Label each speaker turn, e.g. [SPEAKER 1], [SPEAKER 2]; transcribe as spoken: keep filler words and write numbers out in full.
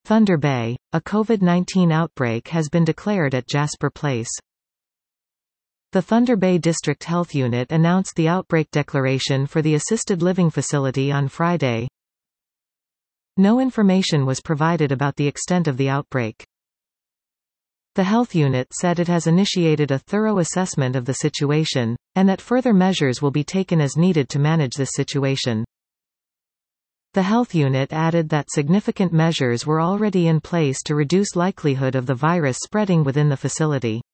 [SPEAKER 1] Thunder Bay, a COVID nineteen outbreak has been declared at Jasper Place. The Thunder Bay District Health Unit announced the outbreak declaration for the assisted living facility on Friday. No information was provided about the extent of the outbreak. The health unit said it has initiated a thorough assessment of the situation, and that further measures will be taken as needed to manage this situation. The health unit added that significant measures were already in place to reduce likelihood of the virus spreading within the facility.